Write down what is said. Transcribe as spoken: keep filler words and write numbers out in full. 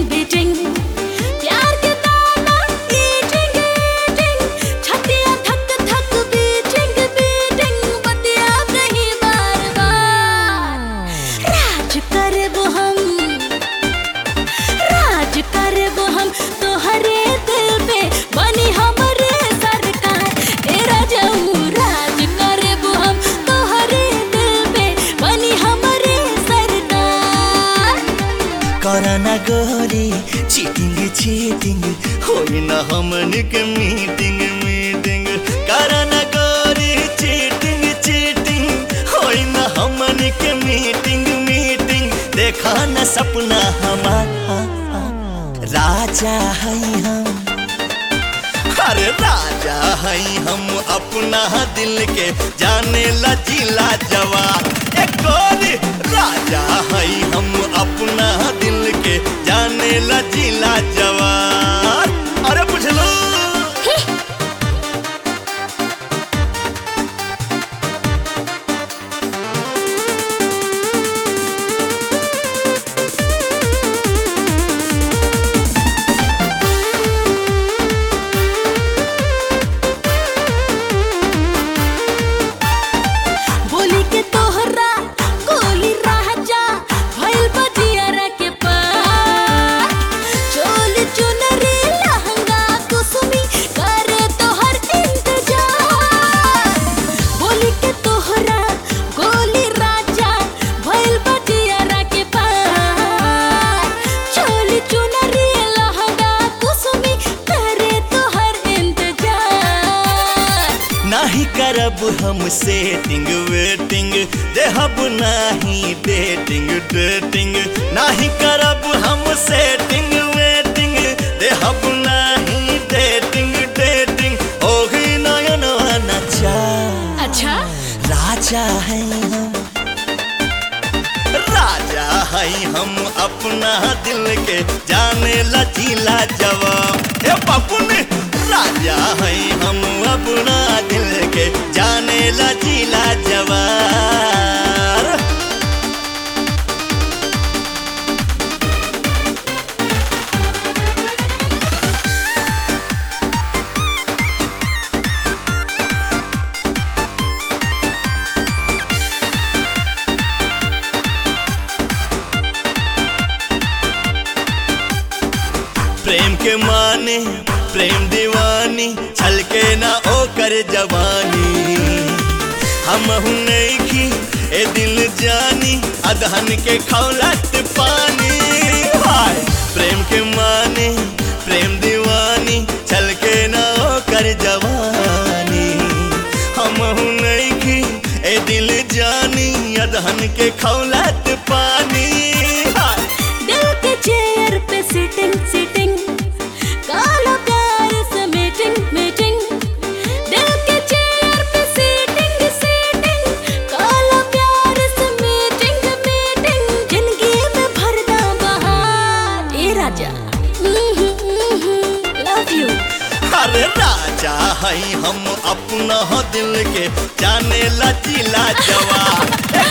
beating प्यार के दाना ईटिंग ईटिंग छतिया थक थक बीटिंग बीटिंग बतिया कहीं बार बार राज करब हम राज करब हम तोहरे दिल पे बनी हमरे सरकार ए राजऊ राज करब हम तोहरे दिल पे बनी हमरे सरकार करना गोरी चीटिंग चीटिंग होई ना हमन के मीटिंग मीटिंग करना गोरी चीटिंग चीटिंग होई ना हमन के मीटिंग मीटिंग देखा न सपना हमारा राजा है हम अरे राजा है हम अपना दिल के जाने ला जिला जवान एक गोरी राजा है हम अपना दिल के जाने ला जिला जवान अरे पूछ लो बोली के तोहरा गोली राजा भइल बजियारा के पार चोली चुनरी लहंगा कुसुमी करे तोहर इंतजार बोली के तोहरा गोली राजा भइल बजियारा के पार चोली चुनरी लहंगा कुसुमी करे तोहर इंतजार नाही करब हम सेटिंग वेटिंग देहब नाही डेटिंग डेटिंग नाही करब हम सेटिंग वेटिंग देहब नाही डेटिंग डेटिंग ओही नयन नचा अच्छा राजा है हम राजा है हम अपना दिल के जाने ला जिला जवाब हे बापुन राजा है हम अपना दिल के जाने ला जिला जवार प्रेम के माने प्रेम दीवानी छलके ना ओकर जवानी हम नहीं की ए दिल जानी अदहन के खौलत पानी हाय प्रेम के माने प्रेम दीवानी छलके ना ओकर जवानी हम नहीं की ए दिल जानी अदहन के खौलत पानी हाय दिल के चेयर पे सिटिंग सिटिंग काला प्यार से मीटिंग मीटिंग दिल के चेयर पे सिटिंग सिटिंग काला प्यार से मीटिंग मीटिंग जिंदगी में भरना बहार ए राजा लव यू अरे राजा है हम अपना दिल के जाने ला जिला जवान